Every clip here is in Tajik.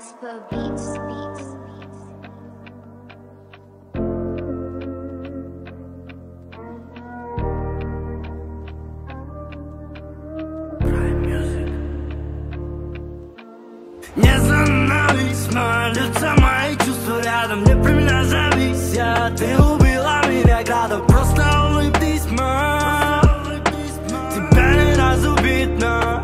Raspa Beats. Не зависимо, лица мои чувства рядом не при меня зависят. Ты убила меня градом, просто улыбнись, тебя не разубитно.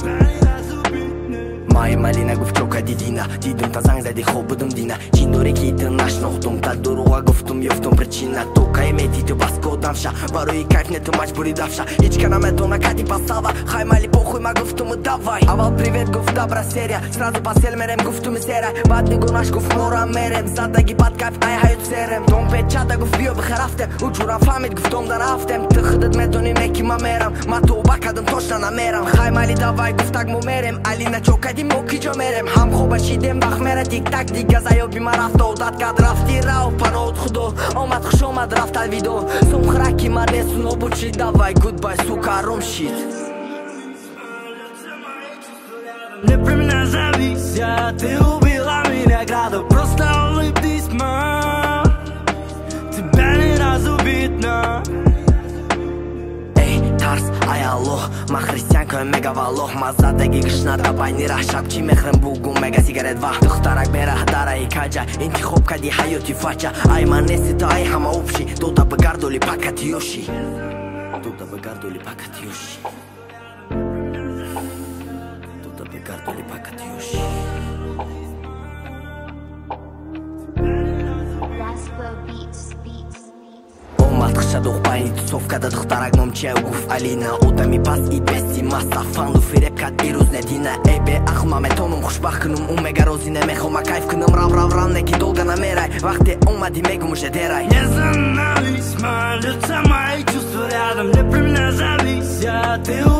Малина гуфтёка дидина дидум та занг зади хобудум дина чин дори ки ты наш нохтум та дуруга гуфтум ёфтум причина тока эмети ты баско давша барои кайф не ты маҷбури давша ҳичка наметона кади пасава хай мали похуй ма гуфтум давай аввал привет гуфт добра серия сразу посел мерем гуфтум серай баъд нигонаш гуфт мора мерем задаги бад кайф ай ҳаёт серем дом печата гуфт биё бихарафтем уҷурам фаҳмид гуфтом дар афтем ты худат метони неки ма мерам ма тӯба кардам точно намерам хай мали давай гуфтак мо мерем алина чокади мо киҷо мерем ҳам хоба шидем вақт мера тик-так дига заёби ма рафта одат кард рафти рав паноҳот худо омад хушомад рафт алвидо сумхраки ма несу нобудши давай гудбай сука аром шид не при меня зависят ты убила меня градом просто улыбнись тебя не разубитно тарс ай аллоҳ ман християнкаем мегаваллоҳ ма задаги гишнада байни раҳшаб чӣ мехрем бугум мега сигарет ва духтарак мераҳ дараи каҷа интихоб кади ҳаёти фача ай ман нести то ай ҳама убши дода бигардоли пакати ёши дода бигардоли пакати ёши дода бигардоли пакати ёши Raspa Beats. омад хиша дух байни тусоф када духтарак номчияю гуфт алина одами паст и бести маса фанду фиреб кад ирӯз недина эй беахл ма метонум хушбахт кунум ӯ мега розӣ немехома кайф кунам рав неки долга намерай вақте омади мегум уже дерай не зависимо лица мои чувства рядом не при меня зависят